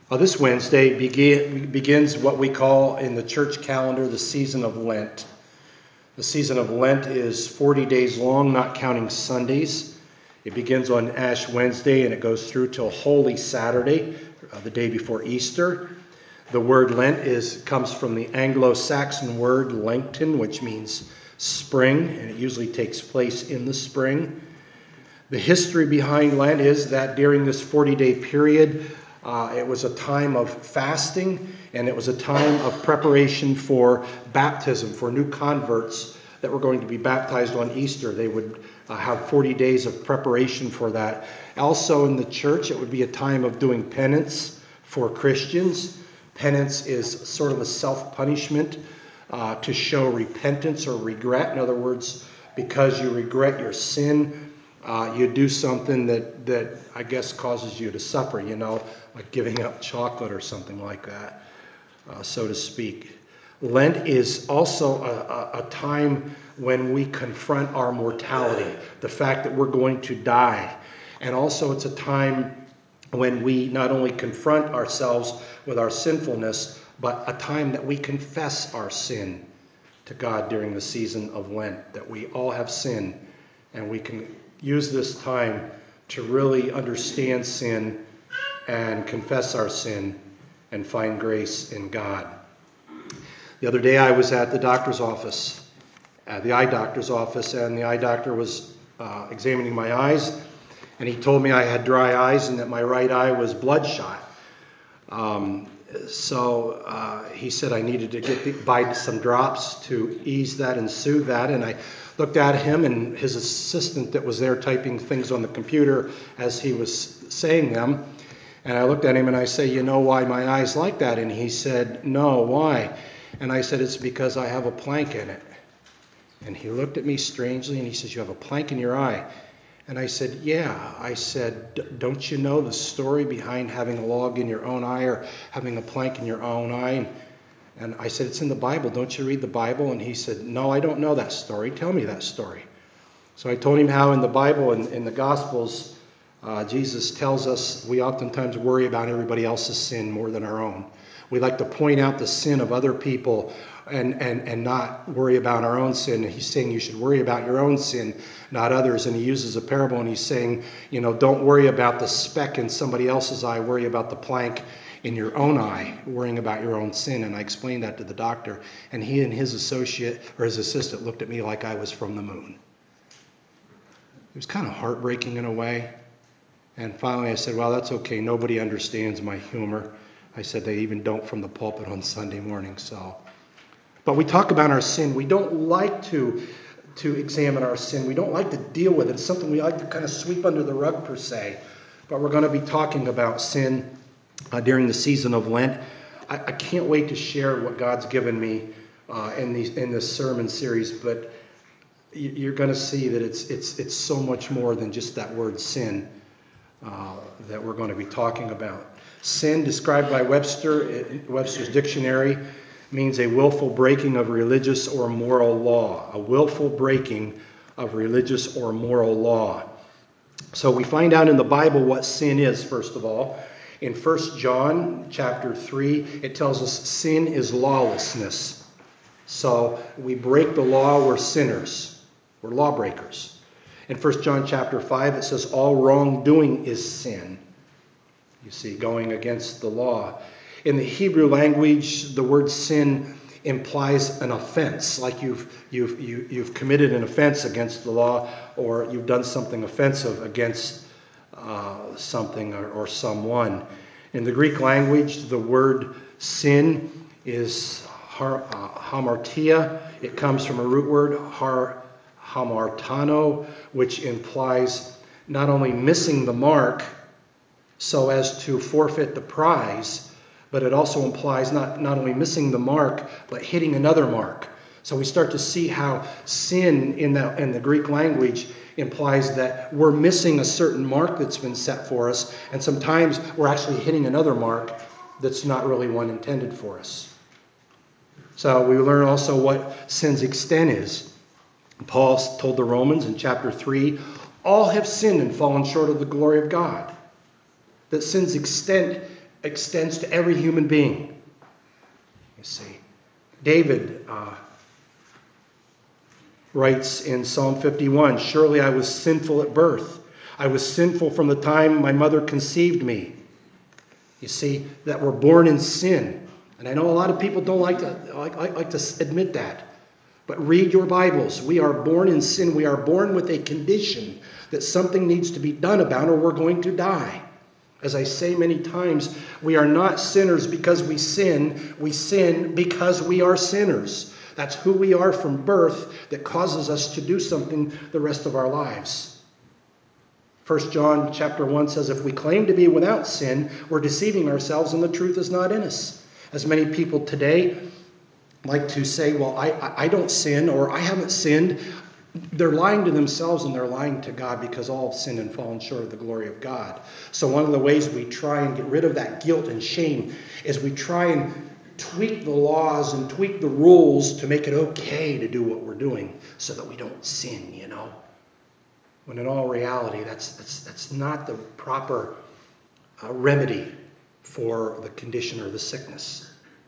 This Wednesday begins what we call in the church calendar the season of Lent. The season of Lent is 40 days long, not counting Sundays. It begins on Ash Wednesday and it goes through till Holy Saturday, the day before Easter. The word Lent comes from the Anglo-Saxon word Lengton, which means spring, and it usually takes place in the spring. The history behind Lent is that during this 40-day period, it was a time of fasting, and it was a time of preparation for baptism, for new converts that were going to be baptized on Easter. They would have 40 days of preparation for that. Also in the church, it would be a time of doing penance for Christians. Penance is sort of a self-punishment to show repentance or regret. In other words, because you regret your sin, you do something that I guess causes you to suffer, like giving up chocolate or something like that, so to speak. Lent is also a time when we confront our mortality, the fact that we're going to die. And also it's a time when we not only confront ourselves with our sinfulness, but a time that we confess our sin to God during the season of Lent, that we all have sin, and we can use this time to really understand sin and confess our sin and find grace in God. The other day I was at the doctor's office, the eye doctor's office, and the eye doctor was examining my eyes, and he told me I had dry eyes and that my right eye was bloodshot. So he said I needed to buy some drops to ease that and soothe that, and I looked at him and his assistant that was there typing things on the computer as he was saying them. And I looked at him and I said, "You know why my eye's like that?" And he said, "No, why?" And I said, "It's because I have a plank in it." And he looked at me strangely and he says, "You have a plank in your eye?" And I said, "Yeah." I said, "Don't you know the story behind having a log in your own eye or having a plank in your own eye?" And I said, "It's in the Bible. Don't you read the Bible?" And he said, "No, I don't know that story. Tell me that story." So I told him how in the Bible and in the Gospels, Jesus tells us we oftentimes worry about everybody else's sin more than our own. We like to point out the sin of other people and not worry about our own sin. He's saying you should worry about your own sin, not others. And he uses a parable and he's saying, don't worry about the speck in somebody else's eye, worry about the plank in your own eye, worrying about your own sin. And I explained that to the doctor, and he and his associate or his assistant looked at me like I was from the moon. It was kind of heartbreaking in a way. And finally I said, "Well, that's okay. Nobody understands my humor." I said, "They even don't from the pulpit on Sunday morning." But we talk about our sin. We don't like to examine our sin. We don't like to deal with it. It's something we like to kind of sweep under the rug per se. But we're going to be talking about sin during the season of Lent. I can't wait to share what God's given me in this sermon series. But you're going to see that it's so much more than just that word sin that we're going to be talking about. Sin, described by Webster's dictionary, means a willful breaking of religious or moral law. A willful breaking of religious or moral law. So we find out in the Bible what sin is, first of all. In 1 John chapter 3, it tells us sin is lawlessness. So we break the law, we're sinners. We're lawbreakers. In 1 John chapter 5, it says all wrongdoing is sin. You see, going against the law. In the Hebrew language, the word sin implies an offense, like you've committed an offense against the law, or you've done something offensive against something or someone. In the Greek language, the word sin is hamartia. It comes from a root word, hamartano, which implies not only missing the mark so as to forfeit the prize, but it also implies not only missing the mark, but hitting another mark. So we start to see how sin in the Greek language implies that we're missing a certain mark that's been set for us, and sometimes we're actually hitting another mark that's not really one intended for us. So we learn also what sin's extent is. Paul told the Romans in chapter 3, all have sinned and fallen short of the glory of God. That sin's extent extends to every human being. You see, David writes in Psalm 51, "Surely I was sinful at birth. I was sinful from the time my mother conceived me." You see, that we're born in sin. And I know a lot of people don't like to admit that. But read your Bibles. We are born in sin. We are born with a condition that something needs to be done about or we're going to die. As I say many times, we are not sinners because we sin. We sin because we are sinners. That's who we are from birth that causes us to do something the rest of our lives. 1 John chapter 1 says, if we claim to be without sin, we're deceiving ourselves and the truth is not in us. As many people today like to say, well, I don't sin or I haven't sinned. They're lying to themselves and they're lying to God because all have sinned and fallen short of the glory of God. So one of the ways we try and get rid of that guilt and shame is we try and tweak the laws and tweak the rules to make it okay to do what we're doing so that we don't sin, you know. When in all reality, that's not the proper remedy for the condition or the sickness.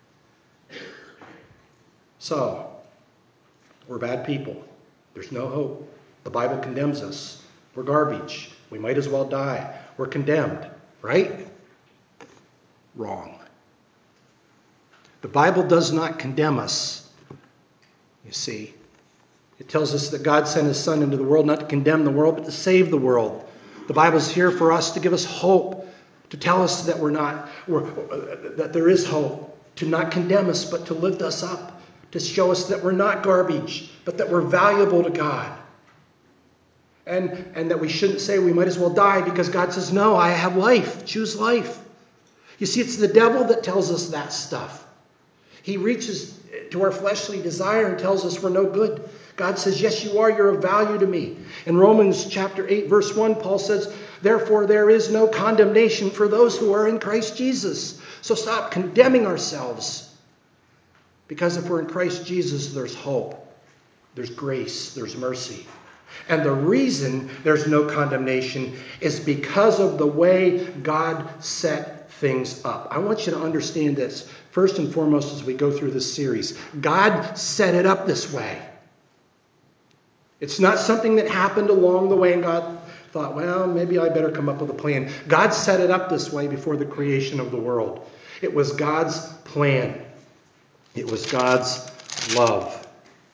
So, we're bad people. There's no hope. The Bible condemns us. We're garbage. We might as well die. We're condemned, right? Wrong. The Bible does not condemn us. You see, it tells us that God sent his Son into the world not to condemn the world, but to save the world. The Bible's here for us to give us hope, to tell us that that there is hope, to not condemn us, but to lift us up, to show us that we're not garbage, but that we're valuable to God. And that we shouldn't say we might as well die because God says, no, I have life. Choose life. You see, it's the devil that tells us that stuff. He reaches to our fleshly desire and tells us we're no good. God says, yes, you are. You're of value to me. In Romans chapter 8, verse 1, Paul says, therefore there is no condemnation for those who are in Christ Jesus. So stop condemning ourselves. Because if we're in Christ Jesus, there's hope. There's grace. There's mercy. And the reason there's no condemnation is because of the way God set things up. I want you to understand this first and foremost as we go through this series. God set it up this way. It's not something that happened along the way and God thought, well, maybe I better come up with a plan. God set it up this way before the creation of the world. It was God's plan. It was God's love.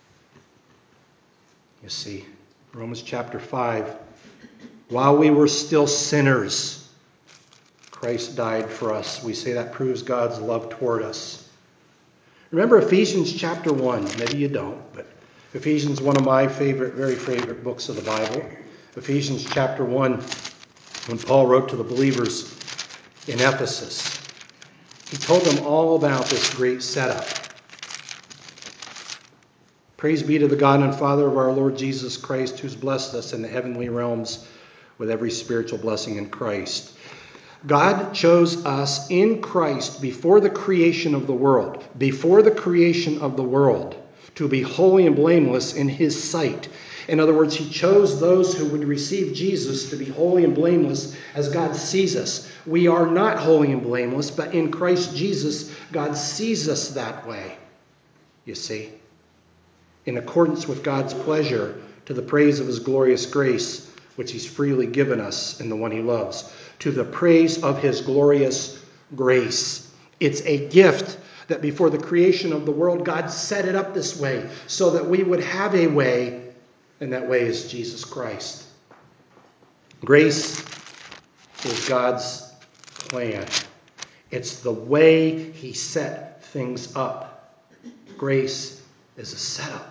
You see, Romans chapter 5, while we were still sinners, Christ died for us. We say that proves God's love toward us. Remember Ephesians chapter 1. Maybe you don't, but Ephesians is one of my very favorite books of the Bible. Ephesians chapter 1, when Paul wrote to the believers in Ephesus, he told them all about this great setup. Praise be to the God and Father of our Lord Jesus Christ, who's blessed us in the heavenly realms with every spiritual blessing in Christ. God chose us in Christ before the creation of the world, to be holy and blameless in his sight. In other words, he chose those who would receive Jesus to be holy and blameless as God sees us. We are not holy and blameless, but in Christ Jesus, God sees us that way, you see, in accordance with God's pleasure, to the praise of his glorious grace, which he's freely given us in the one he loves, to the praise of his glorious grace. It's a gift that before the creation of the world, God set it up this way so that we would have a way, and that way is Jesus Christ. Grace is God's plan. It's the way he set things up. Grace is a setup.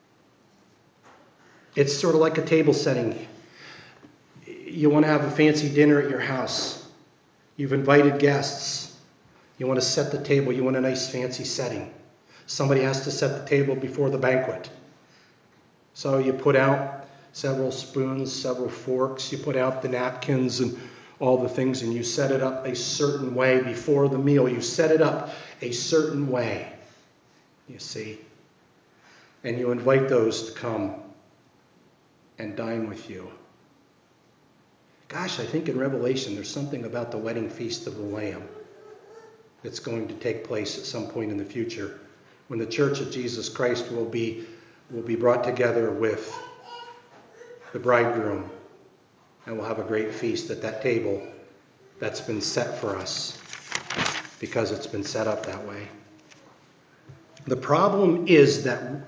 It's sort of like a table setting. You want to have a fancy dinner at your house. You've invited guests. You want to set the table. You want a nice fancy setting. Somebody has to set the table before the banquet. So you put out several spoons, several forks. You put out the napkins and all the things, and you set it up a certain way before the meal. You set it up a certain way, you see. And you invite those to come and dine with you. Gosh, I think in Revelation there's something about the wedding feast of the Lamb. that's going to take place at some point in the future, when the Church of Jesus Christ will be brought together with the bridegroom, and we'll have a great feast at that table that's been set for us, because it's been set up that way. The problem is that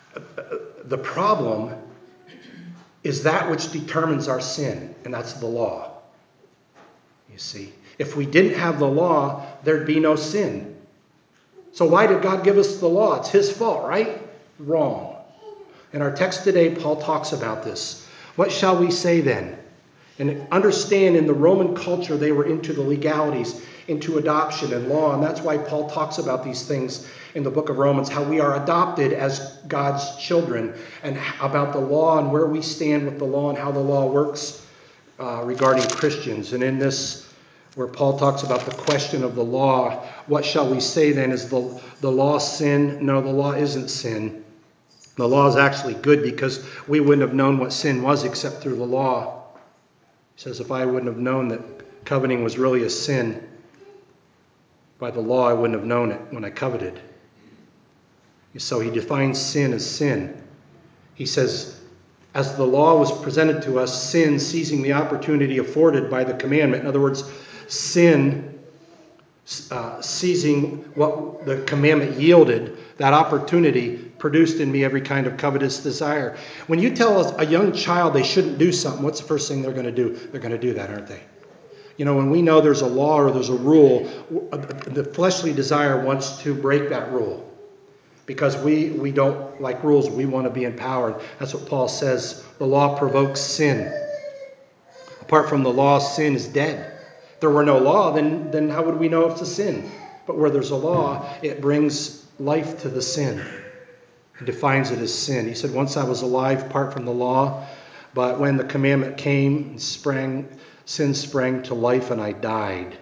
which determines our sin, and that's the law. You see, if we didn't have the law, there'd be no sin. So why did God give us the law? It's his fault, right? Wrong. In our text today, Paul talks about this. What shall we say then? And understand, in the Roman culture, they were into the legalities, into adoption and law. And that's why Paul talks about these things in the book of Romans, how we are adopted as God's children, and about the law and where we stand with the law and how the law works regarding Christians. And in this, where Paul talks about the question of the law, what shall we say then? Is the law sin? No, the law isn't sin. The law is actually good, because we wouldn't have known what sin was except through the law. He says, if I wouldn't have known that coveting was really a sin, by the law I wouldn't have known it when I coveted. So he defines sin as sin. He says, as the law was presented to us, sin seizing the opportunity afforded by the commandment. In other words, sin seizing what the commandment yielded, that opportunity produced in me every kind of covetous desire. When you tell a young child they shouldn't do something, what's the first thing they're going to do? They're going to do that, aren't they? You know, when we know there's a law or there's a rule, the fleshly desire wants to break that rule. Because we don't like rules. We want to be empowered. That's what Paul says. The law provokes sin. Apart from the law, sin is dead. If there were no law, then how would we know it's a sin? But where there's a law, it brings life to the sin. It defines it as sin. He said, once I was alive apart from the law, but when the commandment came, sin sprang to life and I died.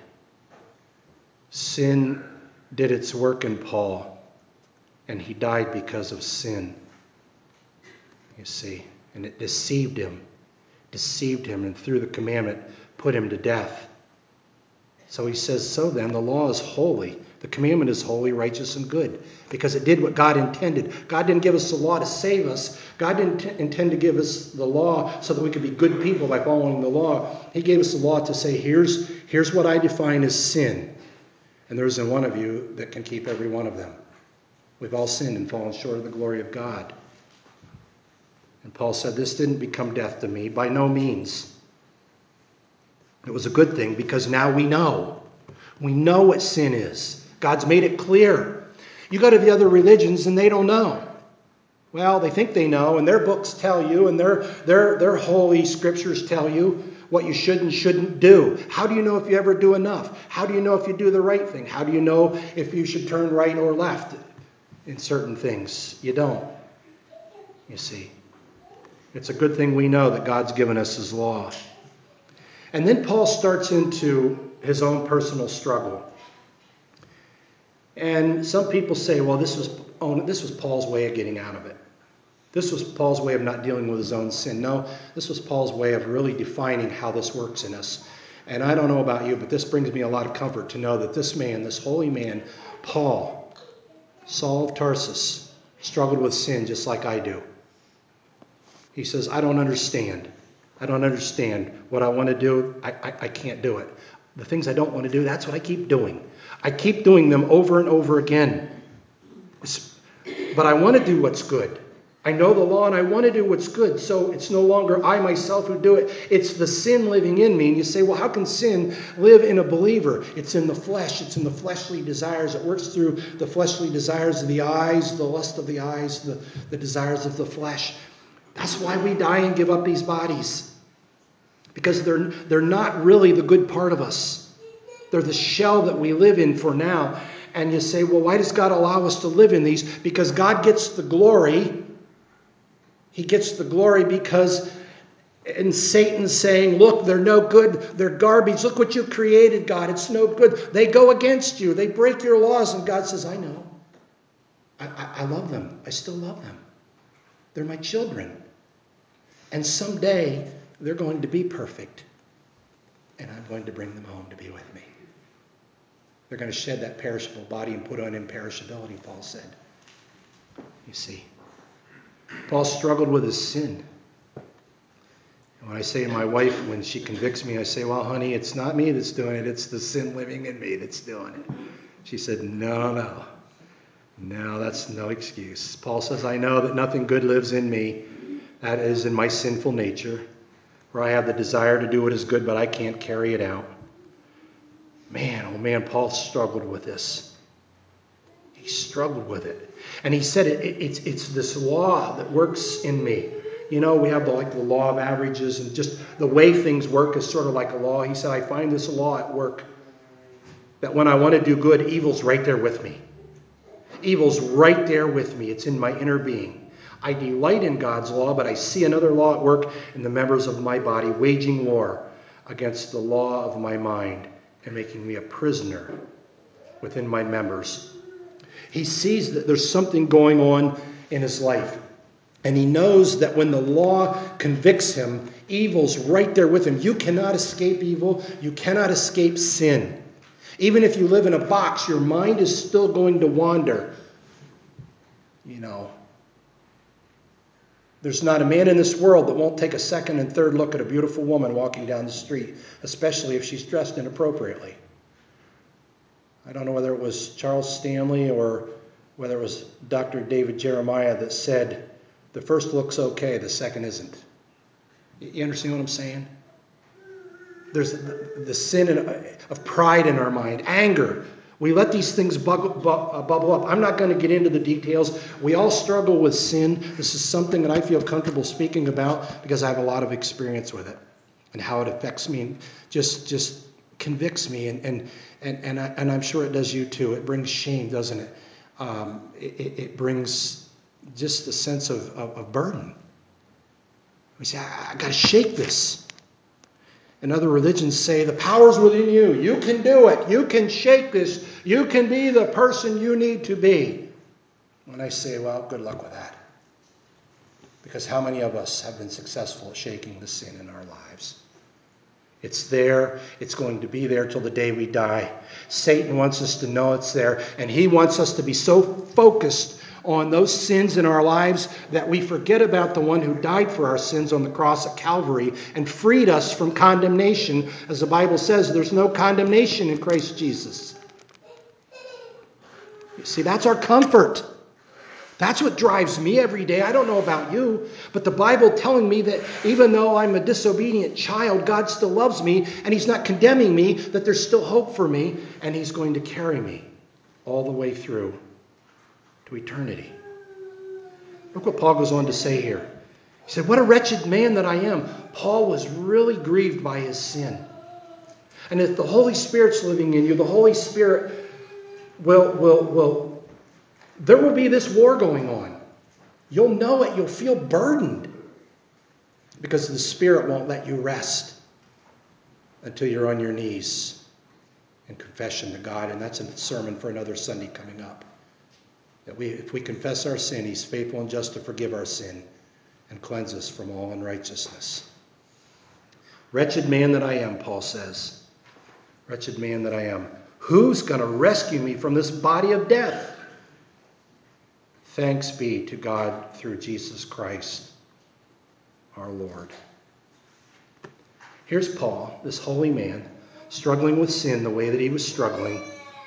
Sin did its work in Paul. And he died because of sin. You see, and it deceived him, and through the commandment put him to death. So he says, so then the law is holy. The commandment is holy, righteous, and good, because it did what God intended. God didn't give us the law to save us. God didn't intend to give us the law so that we could be good people by following the law. He gave us the law to say, here's what I define as sin. And there isn't one of you that can keep every one of them. We've all sinned and fallen short of the glory of God. And Paul said, this didn't become death to me, by no means. It was a good thing, because now we know. We know what sin is. God's made it clear. You go to the other religions and they don't know. Well, they think they know, and their books tell you, and their holy scriptures tell you what you should and shouldn't do. How do you know if you ever do enough? How do you know if you do the right thing? How do you know if you should turn right or left in certain things? You don't. You see, it's a good thing we know that God's given us his law. And then Paul starts into his own personal struggle. And some people say, well, this was Paul's way of getting out of it. This was Paul's way of not dealing with his own sin. No, this was Paul's way of really defining how this works in us. And I don't know about you, but this brings me a lot of comfort to know that this man, this holy man, Paul, Saul of Tarsus, struggled with sin just like I do. He says, I don't understand. I don't understand what I want to do. I can't do it. The things I don't want to do, that's what I keep doing. I keep doing them over and over again. But I want to do what's good. I know the law and I want to do what's good. So it's no longer I myself who do it. It's the sin living in me. And you say, well, how can sin live in a believer? It's in the flesh. It's in the fleshly desires. It works through the fleshly desires of the eyes, the lust of the eyes, the desires of the flesh. That's why we die and give up these bodies. Because they're not really the good part of us. They're the shell that we live in for now. And you say, well, why does God allow us to live in these? Because God gets the glory. He gets the glory because in Satan's saying, look, they're no good. They're garbage. Look what you created, God. It's no good. They go against you. They break your laws. And God says, I know. I love them. I still love them. They're my children. And someday they're going to be perfect. And I'm going to bring them home to be with me. They're going to shed that perishable body and put on imperishability, Paul said. You see, Paul struggled with his sin. And when I say to my wife, when she convicts me, I say, well, honey, it's not me that's doing it. It's the sin living in me that's doing it. She said, no, that's no excuse. Paul says, I know that nothing good lives in me. That is in my sinful nature, where I have the desire to do what is good, but I can't carry it out. Man, oh man, Paul struggled with this. He struggled with it. And he said it's this law that works in me. You know, we have the law of averages, and just the way things work is sort of like a law. He said, I find this law at work, that when I want to do good, evil's right there with me. Evil's right there with me. It's in my inner being. I delight in God's law, but I see another law at work in the members of my body, waging war against the law of my mind and making me a prisoner within my members. He sees that there's something going on in his life. And he knows that when the law convicts him, evil's right there with him. You cannot escape evil. You cannot escape sin. Even if you live in a box, your mind is still going to wander. You know, there's not a man in this world that won't take a second and third look at a beautiful woman walking down the street, especially if she's dressed inappropriately. I don't know whether it was Charles Stanley or whether it was Dr. David Jeremiah that said, the first look's okay, the second isn't. You understand what I'm saying? There's the sin of pride in our mind, anger. We let these things bubble up. I'm not going to get into the details. We all struggle with sin. This is something that I feel comfortable speaking about because I have a lot of experience with it and how it affects me and just convicts me. And I'm sure it does you too. It brings shame, doesn't it? It brings just a sense of burden. We say, I got to shake this. And other religions say, the power's within you. You can do it. You can shake this. You can be the person you need to be. And I say, well, good luck with that. Because how many of us have been successful at shaking the sin in our lives? It's there. It's going to be there till the day we die. Satan wants us to know it's there. And he wants us to be so focused on those sins in our lives that we forget about the one who died for our sins on the cross at Calvary and freed us from condemnation. As the Bible says, there's no condemnation in Christ Jesus. You see, that's our comfort. That's what drives me every day. I don't know about you, but the Bible telling me that even though I'm a disobedient child, God still loves me and he's not condemning me, that there's still hope for me and he's going to carry me all the way through to eternity. Look what Paul goes on to say here. He said, what a wretched man that I am. Paul was really grieved by his sin. And if the Holy Spirit's living in you, the Holy Spirit there will be this war going on. You'll know it. You'll feel burdened because the Spirit won't let you rest until you're on your knees in confession to God. And that's a sermon for another Sunday coming up. That if we confess our sin, he's faithful and just to forgive our sin and cleanse us from all unrighteousness. Wretched man that I am, Paul says. Wretched man that I am. Who's going to rescue me from this body of death? Thanks be to God through Jesus Christ, our Lord. Here's Paul, this holy man, struggling with sin the way that he was struggling.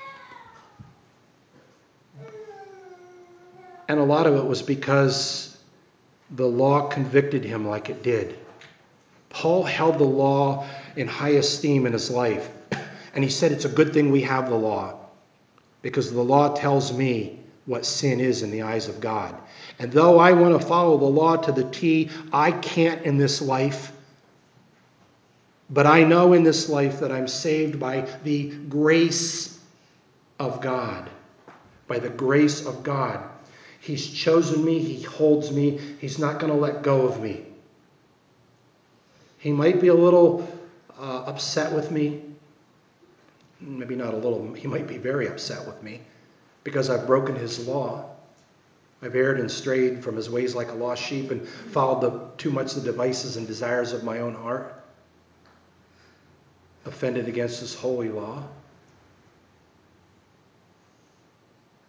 And a lot of it was because the law convicted him like it did. Paul held the law in high esteem in his life. And he said it's a good thing we have the law, because the law tells me what sin is in the eyes of God. And though I want to follow the law to the T, I can't in this life. But I know in this life that I'm saved by the grace of God. By the grace of God. He's chosen me. He holds me. He's not going to let go of me. He might be a little upset with me. Maybe not a little. He might be very upset with me because I've broken his law. I've erred and strayed from his ways like a lost sheep and followed too much the devices and desires of my own heart. Offended against his holy law.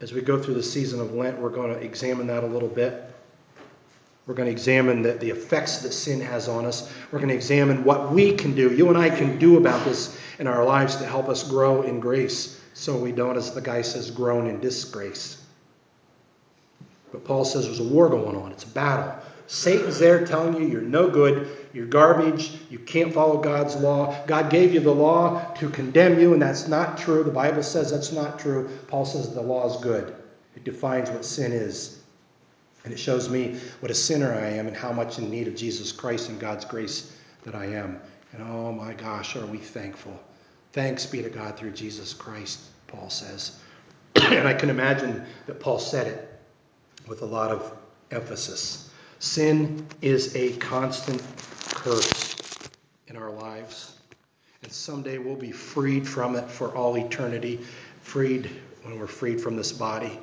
As we go through the season of Lent, we're going to examine that a little bit. We're going to examine the effects that sin has on us. We're going to examine what we can do, you and I can do about this in our lives to help us grow in grace so we don't, as the guy says, groan in disgrace. But Paul says there's a war going on. It's a battle. Satan's there telling you you're no good, you're garbage, you can't follow God's law. God gave you the law to condemn you, and that's not true. The Bible says that's not true. Paul says the law is good. It defines what sin is. And it shows me what a sinner I am and how much in need of Jesus Christ and God's grace that I am. And oh my gosh, are we thankful. Thanks be to God through Jesus Christ, Paul says. And I can imagine that Paul said it with a lot of emphasis. Sin is a constant curse in our lives. And someday we'll be freed from it for all eternity. Freed when we're freed from this body.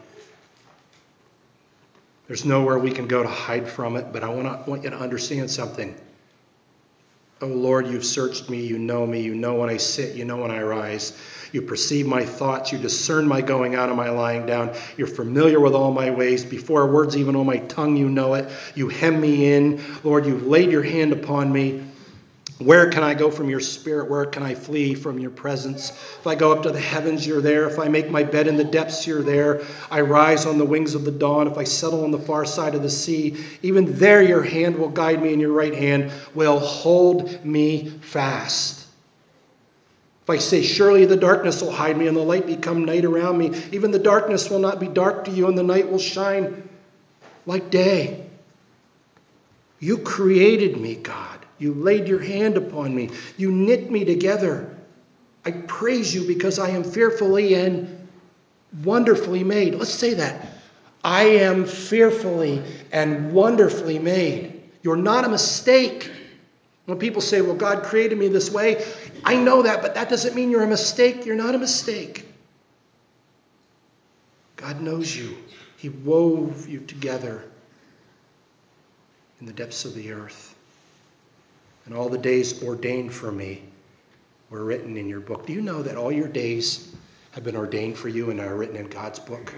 There's nowhere we can go to hide from it, but I want you to understand something. Oh Lord, you've searched me, you know when I sit, you know when I rise. You perceive my thoughts, you discern my going out and my lying down. You're familiar with all my ways. Before words even on my tongue, you know it. You hem me in. Lord, you've laid your hand upon me. Where can I go from your spirit? Where can I flee from your presence? If I go up to the heavens, you're there. If I make my bed in the depths, you're there. I rise on the wings of the dawn. If I settle on the far side of the sea, even there your hand will guide me and your right hand will hold me fast. If I say, surely the darkness will hide me and the light become night around me, even the darkness will not be dark to you and the night will shine like day. You created me, God. You laid your hand upon me. You knit me together. I praise you because I am fearfully and wonderfully made. Let's say that. I am fearfully and wonderfully made. You're not a mistake. When people say, well, God created me this way, I know that, but that doesn't mean you're a mistake. You're not a mistake. God knows you. He wove you together in the depths of the earth. And all the days ordained for me were written in your book. Do you know that all your days have been ordained for you and are written in God's book?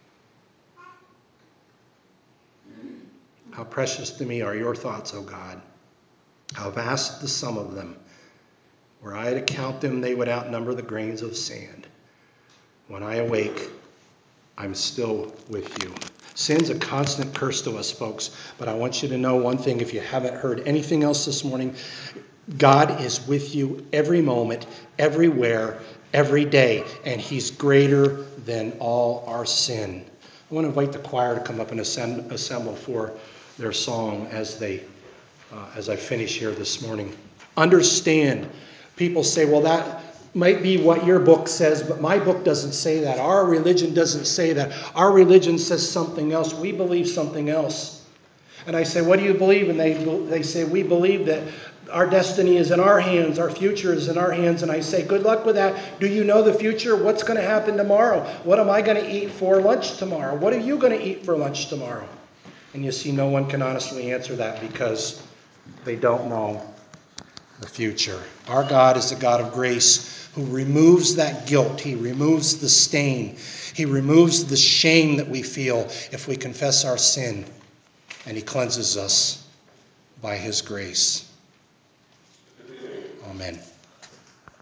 How precious to me are your thoughts, O God. How vast the sum of them. Were I to count them, they would outnumber the grains of sand. When I awake, I'm still with you. Sin's a constant curse to us, folks. But I want you to know one thing, if you haven't heard anything else this morning, God is with you every moment, everywhere, every day. And he's greater than all our sin. I want to invite the choir to come up and assemble for their song as I finish here this morning. Understand, people say, well, that might be what your book says, but my book doesn't say that. Our religion doesn't say that. Our religion says something else. We believe something else. And I say, what do you believe? And they say, we believe that our destiny is in our hands. Our future is in our hands. And I say, good luck with that. Do you know the future? What's going to happen tomorrow? What am I going to eat for lunch tomorrow? What are you going to eat for lunch tomorrow? And you see, no one can honestly answer that because they don't know the future. Our God is a God of grace who removes that guilt. He removes the stain. He removes the shame that we feel if we confess our sin. And he cleanses us by his grace. Amen.